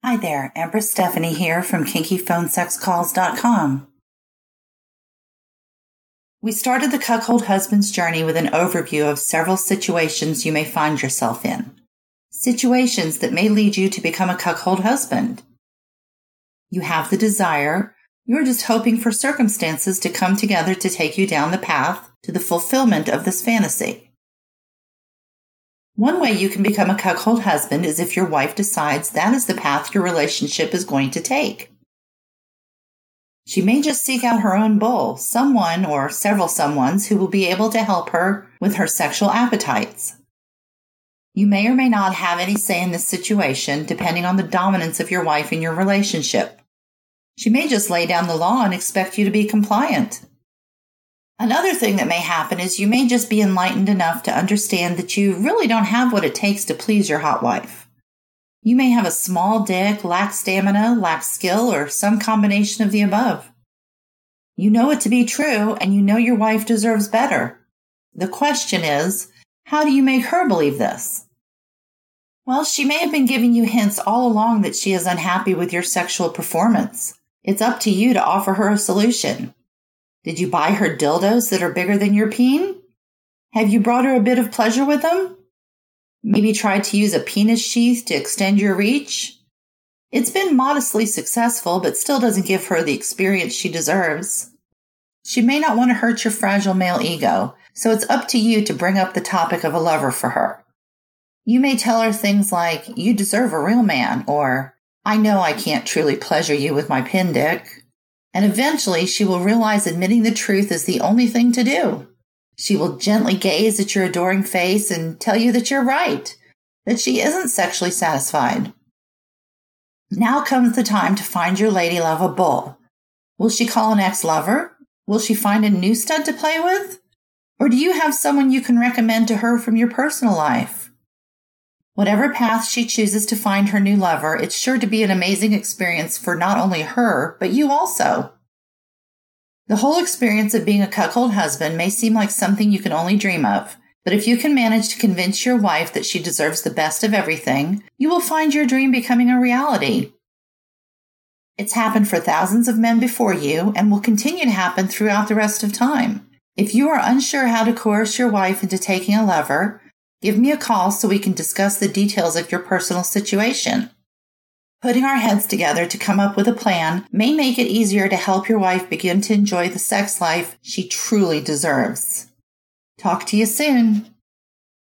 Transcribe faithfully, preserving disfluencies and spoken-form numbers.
Hi there, Empress Stephanie here from kinky phone sex calls dot com. We started the Cuckold Husband's journey with an overview of several situations you may find yourself in. Situations that may lead you to become a cuckold husband. You have the desire, you're just hoping for circumstances to come together to take you down the path to the fulfillment of this fantasy. One way you can become a cuckold husband is if your wife decides that is the path your relationship is going to take. She may just seek out her own bull, someone or several someones who will be able to help her with her sexual appetites. You may or may not have any say in this situation, depending on the dominance of your wife in your relationship. She may just lay down the law and expect you to be compliant. Another thing that may happen is you may just be enlightened enough to understand that you really don't have what it takes to please your hot wife. You may have a small dick, lack stamina, lack skill, or some combination of the above. You know it to be true, and you know your wife deserves better. The question is, how do you make her believe this? Well, she may have been giving you hints all along that she is unhappy with your sexual performance. It's up to you to offer her a solution. Did you buy her dildos that are bigger than your peen? Have you brought her a bit of pleasure with them? Maybe tried to use a penis sheath to extend your reach? It's been modestly successful, but still doesn't give her the experience she deserves. She may not want to hurt your fragile male ego, so it's up to you to bring up the topic of a lover for her. You may tell her things like, "You deserve a real man," or, "I know I can't truly pleasure you with my pin dick." And eventually she will realize admitting the truth is the only thing to do. She will gently gaze at your adoring face and tell you that you're right, that she isn't sexually satisfied. Now comes the time to find your lady love a bull. Will she call an ex-lover? Will she find a new stud to play with? Or do you have someone you can recommend to her from your personal life? Whatever path she chooses to find her new lover, it's sure to be an amazing experience for not only her, but you also. The whole experience of being a cuckold husband may seem like something you can only dream of, but if you can manage to convince your wife that she deserves the best of everything, you will find your dream becoming a reality. It's happened for thousands of men before you and will continue to happen throughout the rest of time. If you are unsure how to coerce your wife into taking a lover, give me a call so we can discuss the details of your personal situation. Putting our heads together to come up with a plan may make it easier to help your wife begin to enjoy the sex life she truly deserves. Talk to you soon.